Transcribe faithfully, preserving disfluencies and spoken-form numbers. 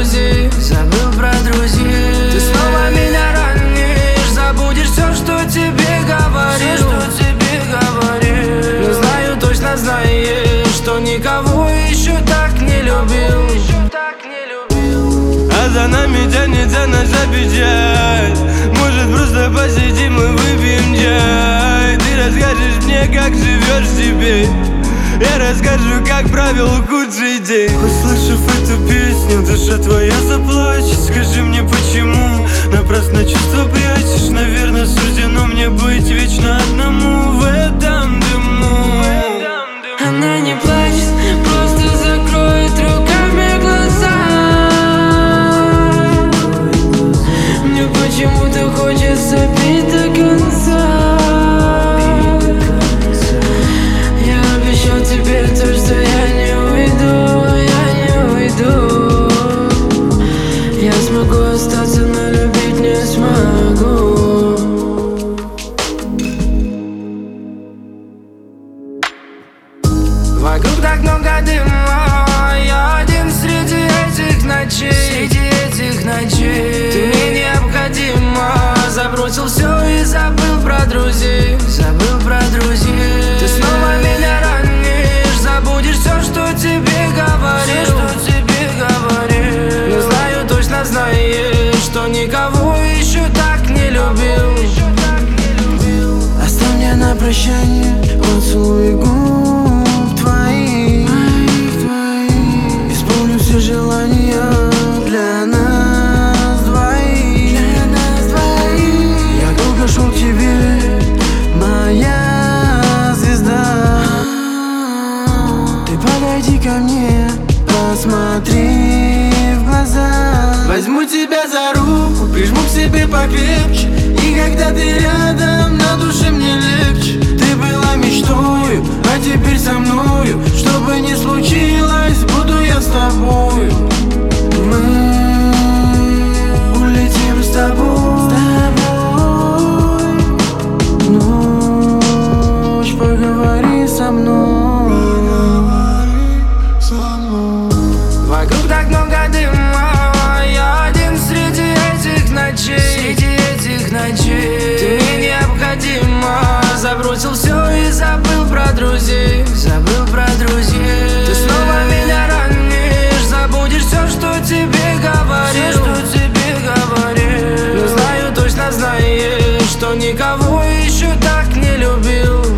друзей, забыл про друзей. Ты снова меня ранишь, забудешь все, что тебе говорил, что тебе говорил. Но знаю, точно знаешь, что никого еще так не любил. А за нами тянется наша печаль. Может, просто посидим и выпьем чай. Ты расскажешь мне, как живешь теперь, я расскажу, как провел худший день. Услышав эту песню, душа твоя заплачет. Скажи мне, почему напрасно чувства прячешь? Наверное, суждено мне быть вечно одному в этом дыму. Она не плачет, просто закроет руками глаза. Мне почему-то хочется пить до конца. Я обещал тебе то, что я не уйду, я не уйду. Я смогу остаться, но любить не смогу. Вокруг так много дыма, я один среди этих ночей, среди этих ночей. Ты мне необходима, забросил все и забыл про друзей, забыл про друзей. Ты снова меня ранишь, забудешь все, что тебе говорил, что тебе говорил. Но знаю, точно знаешь, что никого еще так не любил. Оставь мне на прощание поцелуй губ твоих, исполню все желания для нас двоих. Я долго шел к тебе, моя звезда. Ты подойди ко мне, посмотри в глаза. Возьму тебя за руку, прижму к себе покрепче. И когда ты рядом, на душе мне легче. Ты была мечтою, а теперь со мною. Что бы ни случилось, буду я с тобою. Мы улетим с тобой, ночь, поговори со мной. Вокруг так много дыма, я один среди этих ночей, среди этих ночей. Ты мне необходима, забросил все и забыл про друзей, забыл про друзей. Ты снова меня ранишь, забудешь все, что тебе говорил, что тебе говорил. Но знаю, точно знаешь, что никого еще так не любил.